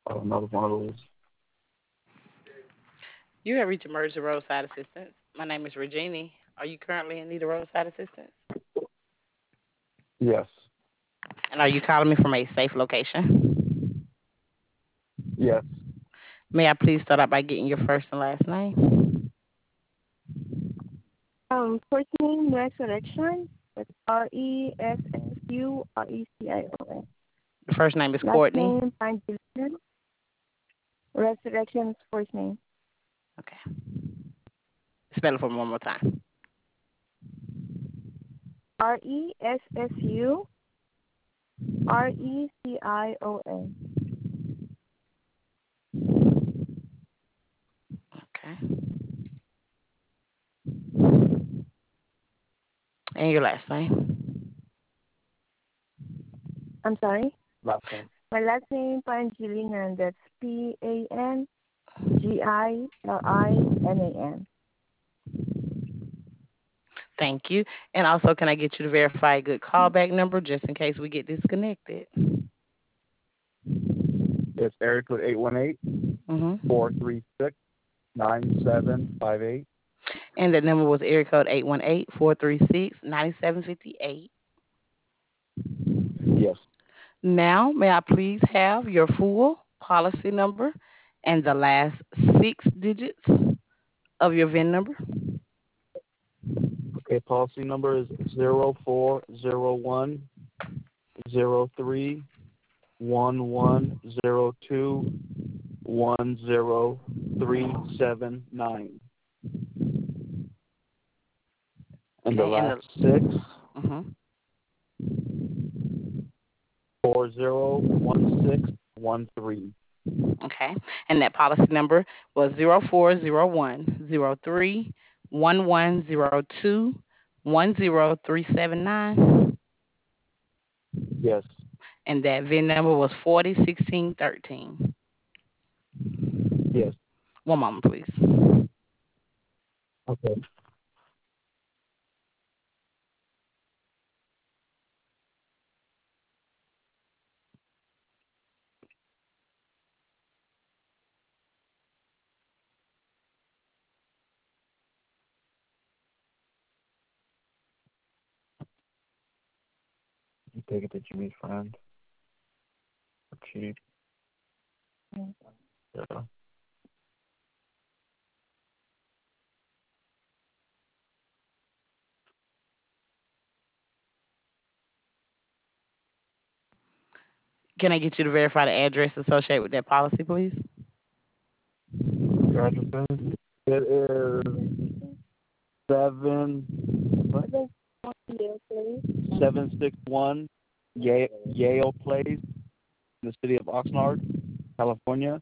Another one of those. You have reached Emergency Roadside Assistance. My name is Regina. Are you currently in need of roadside assistance? Yes. And are you calling me from a safe location? Yes. May I please start out by getting your first and last name? First name Resurrection. That's Ressurection. The first name is Last Courtney. name Pangilinan. Resurrection is first name. Okay. Spell it for me one more time. Ressurection. Okay. And your last name? I'm sorry. Last name. My last name Pangilinan. That's Pangilinan. Thank you. And also, can I get you to verify a good callback number just in case we get disconnected? It's area code 818 Mm-hmm. 436 9758. And the number was area code 818-436-9758. Yes. Now, may I please have your full policy number and the last 6 digits of your VIN number? Okay, policy number is 04010311021039. And the Okay, and last six, mm-hmm. 401613. Okay, and that policy number was 04010311021039, Yes. and that VIN number was 401613. Yes. One moment, please. Okay. You take it that you meet friend. Cheap. Yeah. Can I get you to verify the address associated with that policy, please? Your address is? It is 761 Yale Place in the city of Oxnard, California.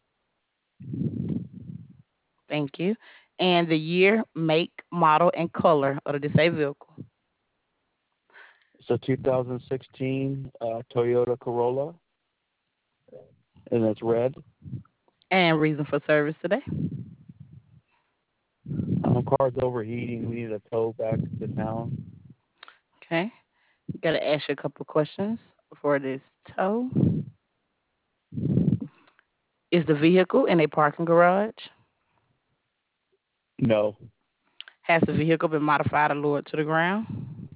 Thank you. And the year, make, model, and color of the disabled vehicle. It's a 2016 Toyota Corolla, and it's red. And reason for service today. Car's overheating. We need a tow back to town. Okay. Got to ask you a couple of questions for this tow. Is the vehicle in a parking garage? No. Has the vehicle been modified or lowered to the ground?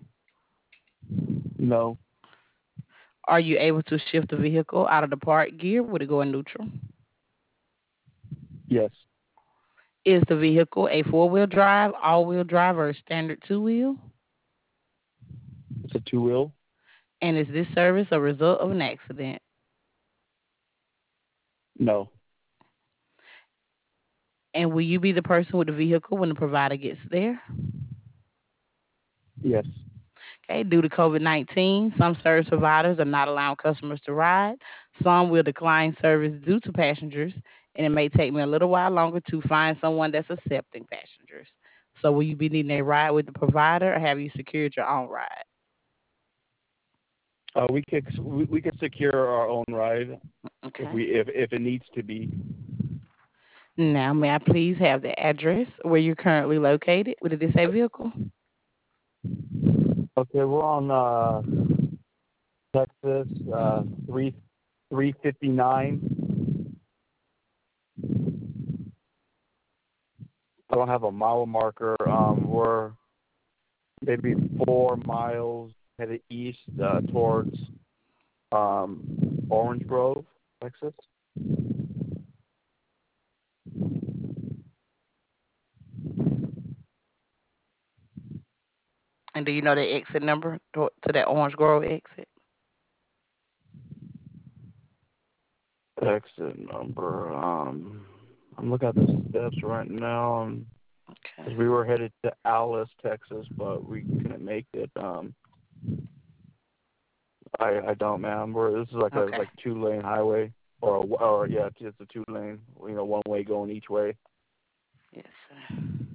No. Are you able to shift the vehicle out of the park gear? Would it go in neutral? Yes. Is the vehicle a four-wheel drive, all-wheel drive, or a standard two-wheel? It's a two-wheel. And is this service a result of an accident? No. And will you be the person with the vehicle when the provider gets there? Yes. Okay, due to COVID-19, some service providers are not allowing customers to ride. Some will decline service due to passengers, and it may take me a little while longer to find someone that's accepting passengers. So will you be needing a ride with the provider, or have you secured your own ride? We could secure our own ride Okay. if it needs to be. Now, may I please have the address where you're currently located with a disabled vehicle? Okay, we're on Texas 359 I don't have a mile marker. We're maybe 4 miles headed east towards Orange Grove, Texas. And do you know the exit number to that Orange Grove exit? Exit number. I'm looking at the steps right now. Okay. Because we were headed to Alice, Texas, but we couldn't make it. I don't, man. This is like a Okay. 2-lane highway, or yeah, it's just a 2-lane. One way going each way. Yes, sir.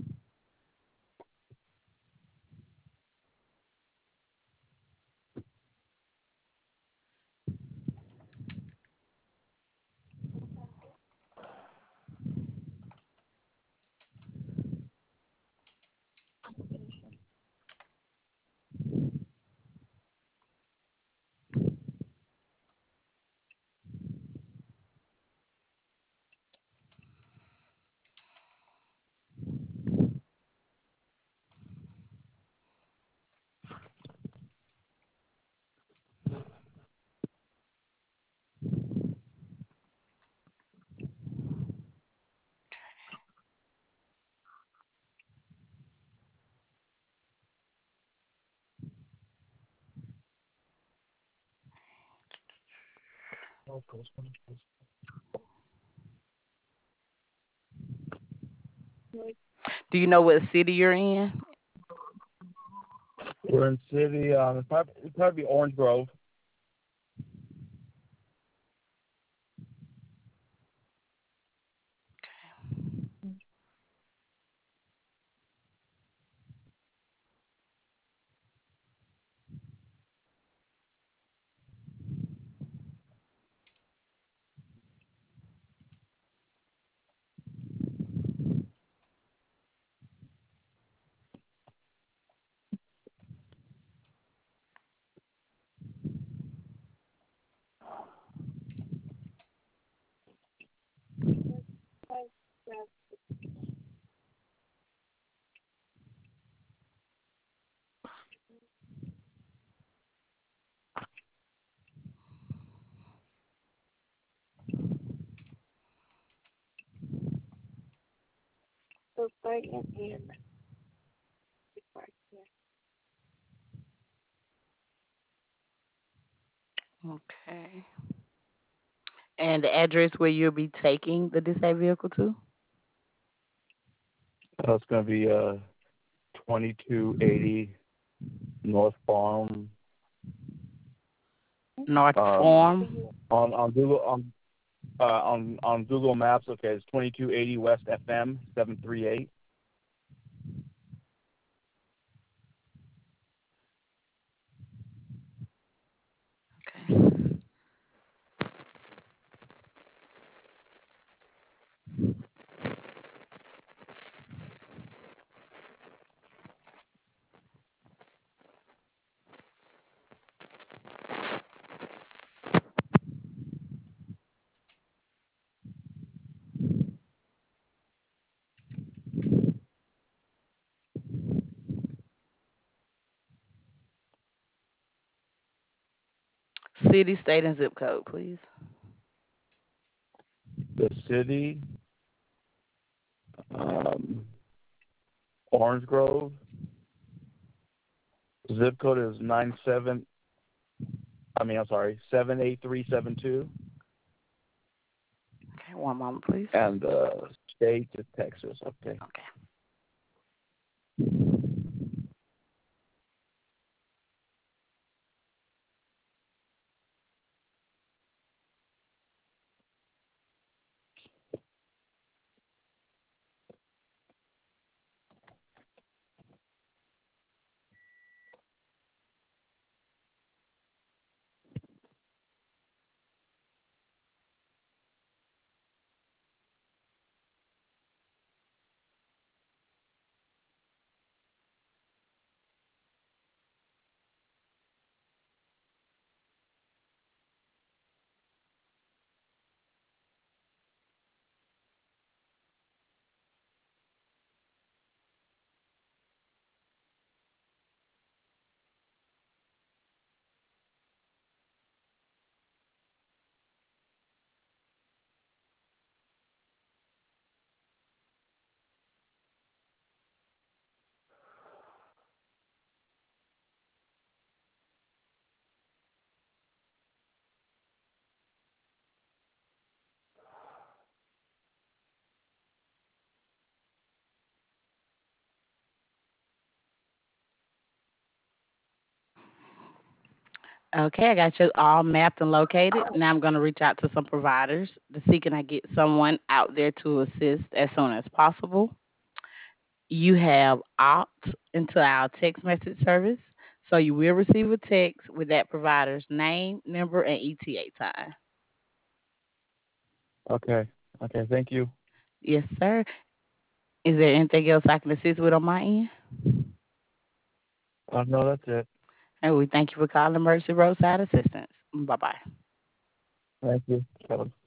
Do you know what city you're in? We're in city. It'd probably be Orange Grove. So park in park here. Okay. And the address where you'll be taking the disabled vehicle to? It's gonna be 2280 North Farm. North Um, Farm. on Google on Google Maps. Okay, it's 2280 West FM 738. Okay. City, state, and zip code, please. The city, Orange Grove. Zip code is 78372. Okay, one moment, please. And state is Texas. Okay. Okay. Okay, I got you all mapped and located. Now I'm going to reach out to some providers to see can I get someone out there to assist as soon as possible. You have opt into our text message service, so you will receive a text with that provider's name, number, and ETA time. Okay. Okay. Thank you. Yes, sir. Is there anything else I can assist with on my end? No, that's it. And we thank you for calling Mercy Roadside Assistance. Bye bye. Thank you. Kelly.